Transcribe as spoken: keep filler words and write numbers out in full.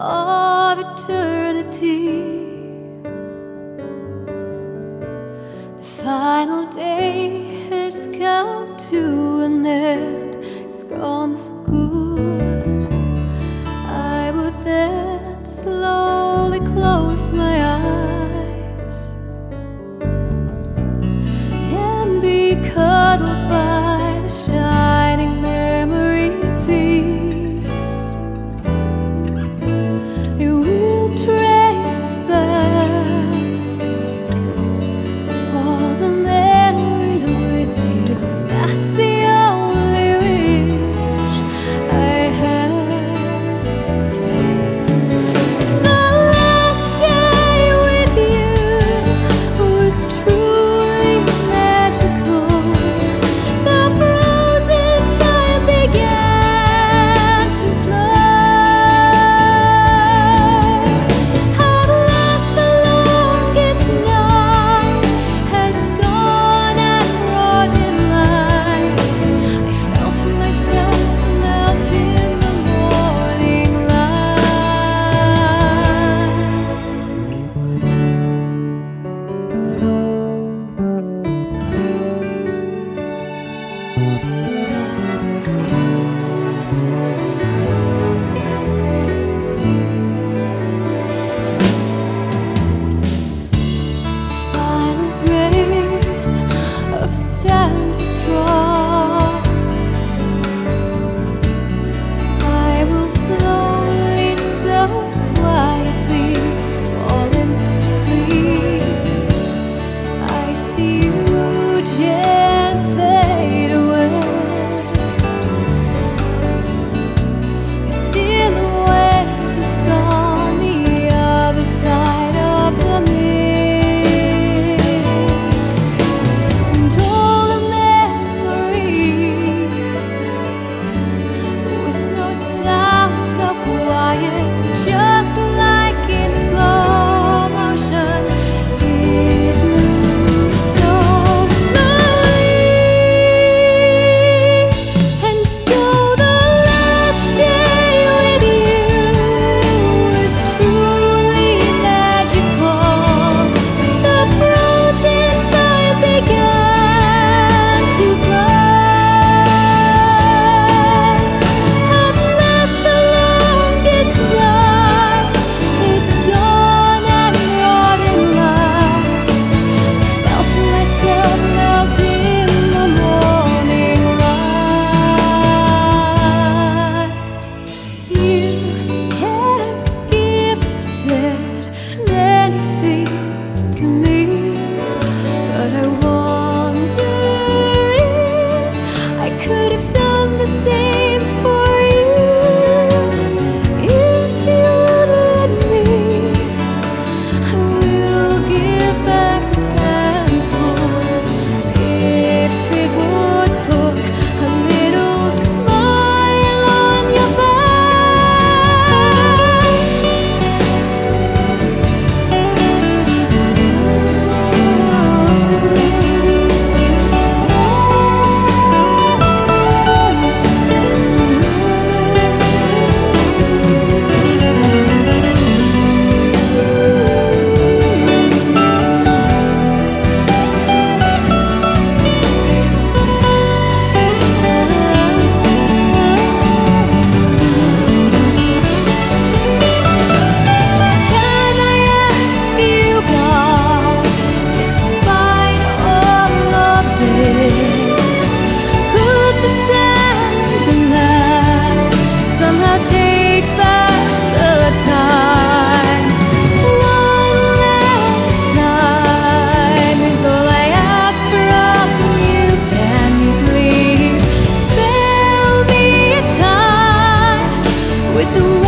of eternity. The final day has come to an end. It's gone for good. I would then slowly close my eyes and be cuddled by the shining memory piece. It will trace back all the memories with you. That's the only wish I have. The last day with you was truly magical. The frozen time began to flow. At last the longest night has gone and brought it light. I felt myself melt in the morning final grain of sand is dropped. I will slowly, so quietly fall into sleep. I see you just fade away. Your silhouette is gone the other side of the mist, and all the memories with no sound, so quiet, just like in slow motion. It moves so slowly, and so the last day with you was truly magical. The frozen time began to flow. At last the longest night is gone and brought in light. I felt myself melt in the morning light. You have gifted many things to me, but I wonder if I could have done the same for you. If you would let me, I will give back a handful. If it would put a little smile on your Can I ask you, God, despite all of this, could the sand and glass somehow take back the time? One last time is all I ask from you. Can you please spare me a time with the